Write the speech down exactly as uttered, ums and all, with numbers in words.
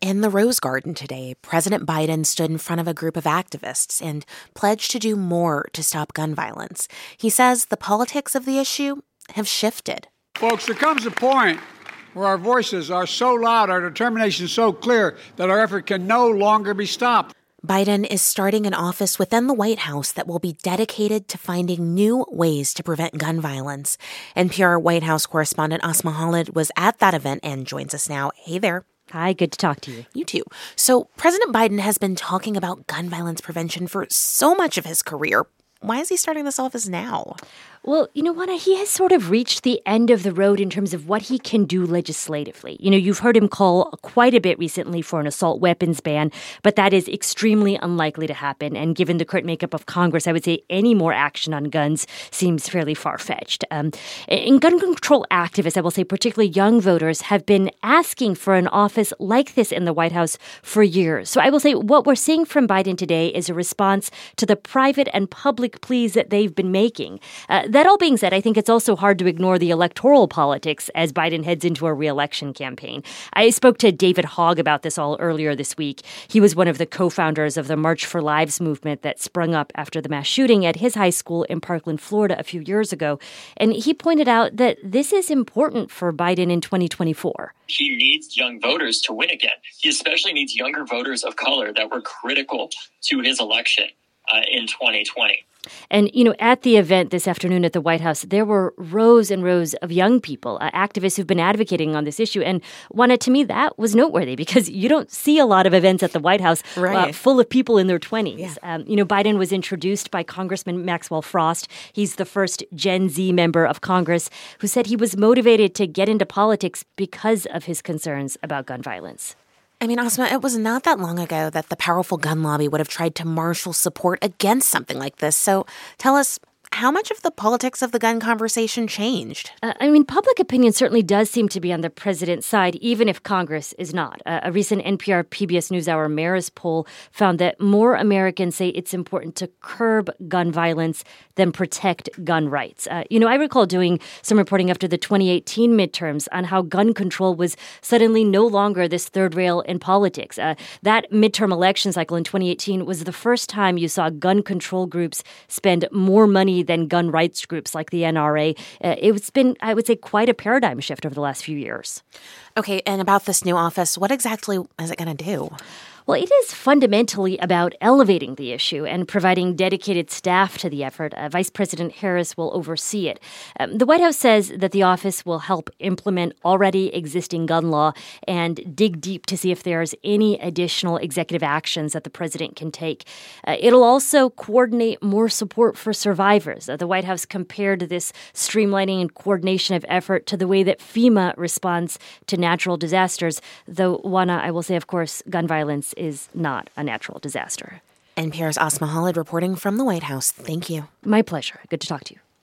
In the Rose Garden today, President Biden stood in front of a group of activists and pledged to do more to stop gun violence. He says the politics of the issue have shifted. Folks, there comes a point where our voices are so loud, our determination so clear, that our effort can no longer be stopped. Biden is starting an office within the White House that will be dedicated to finding new ways to prevent gun violence. N P R White House correspondent Asma Khalid was at that event and joins us now. Hey there. Hi, good to talk to you. You too. So President Biden has been talking about gun violence prevention for so much of his career. Why is he starting this office now? Well, you know, Juana, he has sort of reached the end of the road in terms of what he can do legislatively. You know, you've heard him call quite a bit recently for an assault weapons ban, but that is extremely unlikely to happen. And given the current makeup of Congress, I would say any more action on guns seems fairly far-fetched. Um, and gun control activists, I will say particularly young voters, have been asking for an office like this in the White House for years. So I will say what we're seeing from Biden today is a response to the private and public pleas that they've been making. Uh, That all being said, I think it's also hard to ignore the electoral politics as Biden heads into a re-election campaign. I spoke to David Hogg about this all earlier this week. He was one of the co-founders of the March for Lives movement that sprung up after the mass shooting at his high school in Parkland, Florida, a few years ago. And he pointed out that this is important for Biden in twenty twenty-four. He needs young voters to win again. He especially needs younger voters of color that were critical to his election uh, in twenty twenty. And, you know, at the event this afternoon at the White House, there were rows and rows of young people, uh, activists who've been advocating on this issue. And, Juana, to me, that was noteworthy because you don't see a lot of events at the White House right. uh, full of people in their twenties. Yeah. Um, you know, Biden was introduced by Congressman Maxwell Frost. He's the first Gen Z member of Congress who said he was motivated to get into politics because of his concerns about gun violence. I mean, Asma, it was not that long ago that the powerful gun lobby would have tried to marshal support against something like this. So tell us, how much of the politics of the gun conversation changed? Uh, I mean, public opinion certainly does seem to be on the president's side, even if Congress is not. Uh, a recent N P R P B S NewsHour Marist poll found that more Americans say it's important to curb gun violence than protect gun rights. Uh, you know, I recall doing some reporting after the twenty eighteen midterms on how gun control was suddenly no longer this third rail in politics. Uh, that midterm election cycle in twenty eighteen was the first time you saw gun control groups spend more money than gun rights groups like the N R A. Uh, it's been, I would say, quite a paradigm shift over the last few years. Okay, and about this new office, what exactly is it going to do? Well, it is fundamentally about elevating the issue and providing dedicated staff to the effort. Uh, Vice President Harris will oversee it. Um, the White House says that the office will help implement already existing gun law and dig deep to see if there's any additional executive actions that the president can take. Uh, it'll also coordinate more support for survivors. Uh, the White House compared this streamlining and coordination of effort to the way that FEMA responds to natural disasters, though, Juana, I will say, of course, gun violence is not a natural disaster. N P R's Asma Khalid reporting from the White House. Thank you. My pleasure. Good to talk to you.